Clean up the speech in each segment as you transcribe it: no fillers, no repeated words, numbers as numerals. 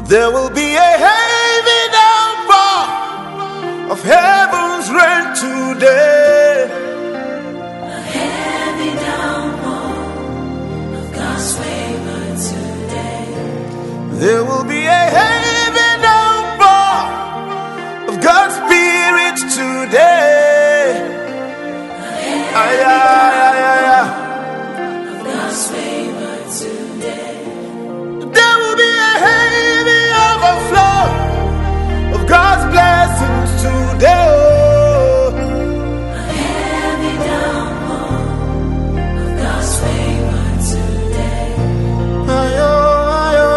There will be a heavy downpour of heaven's rain today. A heavy downpour of God's favor today. There will be a heavy downpour of God's Spirit today. A heavy downpour of God's favor today. There will be a heavy overflow of God's blessings today. A heavy downpour of God's favor today. Ayo, ayo.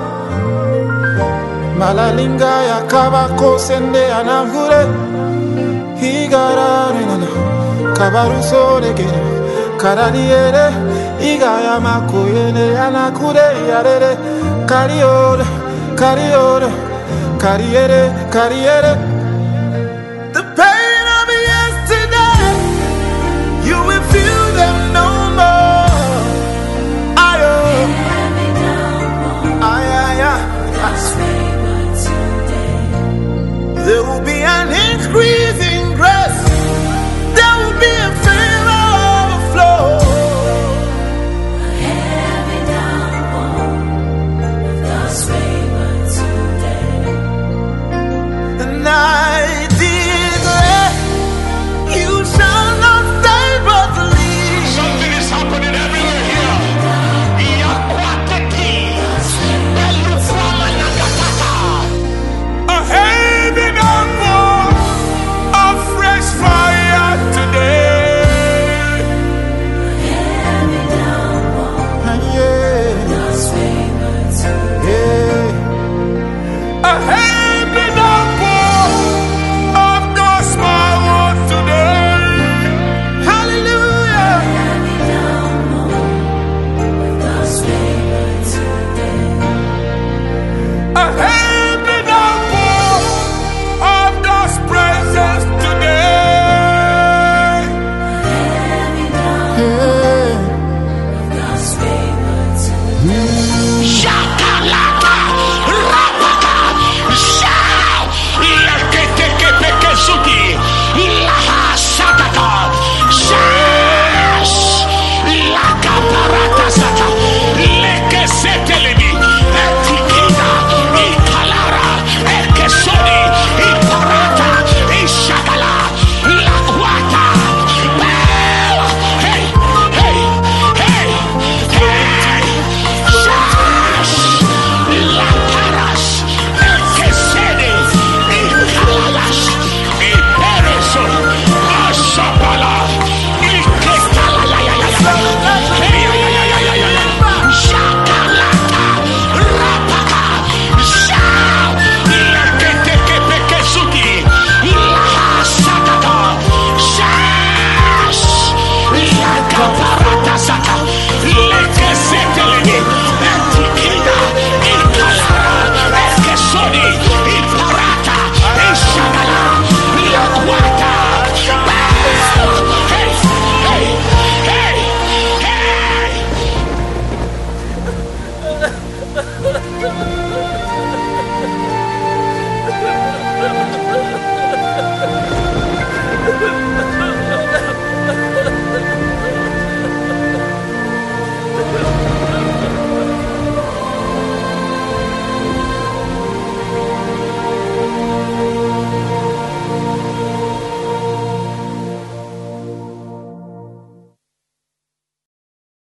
Malalinga ya kabako sende anangure. Higara nana kabaru soregere karaniere igaya makoyene anakure yarere kariore kariore kariere kariere. The pain of yesterday, you will feel them no more. Ayo, Heavy downpour ayaya. of God's favor today. There will be an increase in grace. There will be a favor overflow. A heavy downpour of God's favor today. And I declare, you shall not stay but leave. Something is happening everywhere here. Iakwateki, Belukwama Nagatata. A heavy downpour of fresh fire today. Heavy downpour Yeah, of God's favor today. yeah. A heavy downpour of God's power today. Hallelujah. Heavy downpour of God's favor today. A heavy downpour of God's presence today. Heavy downpour of God's favor today.